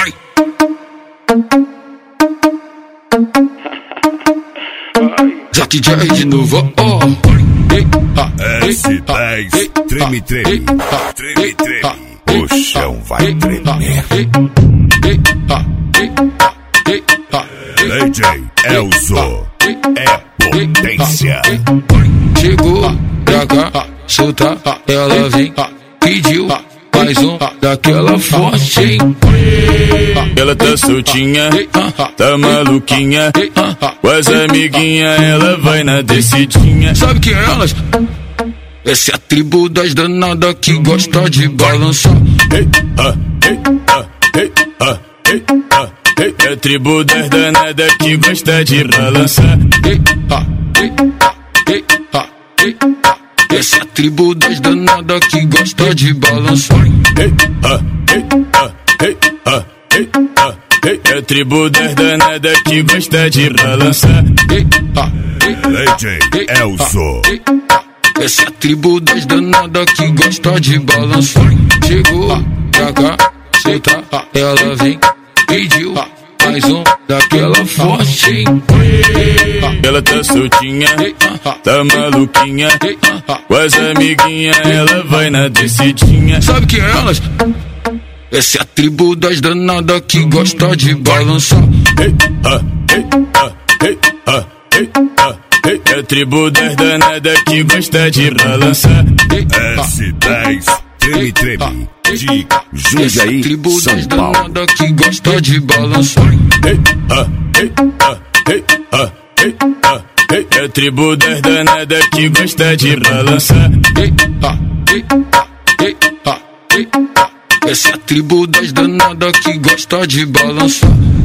Vai! Zack J de novo, ó. S10, treme, treme, treme, treme. O chão vai tremer. DJ Elzo é potência. Chegou pra cá, solta, ela vem, pediu mais um daquela forte, hein? Ela tá soltinha, tá maluquinha, com as amiguinhas ela vai na descidinha. Sabe quem é elas? Essa é a tribo das danadas que gosta de balançar. É a tribo das danadas que gosta de balançar. Essa é a tribo das danadas que gosta de balançar. É a tribo das danadas que gosta de balançar. DJ Elzo. Essa é a tribo das danadas que gosta de balançar. Chegou pra cá, solta, ela vem, pediu mais um daquela forte, hein? Ela tá soltinha, tá maluquinha, com as amiguinhas ela vai na descidinha. Sabe quem é elas? Essa é a tribo das danadas que gosta de balançar. É a tribo das danadas que gosta de balançar. S10, treme, treme, de Essa é a Jundiaí, tribo São das Paulo. danadas que gosta de balançar. É a tribo das danadas que gosta de balançar. Essa é a tribo das danadas que gosta de balançar.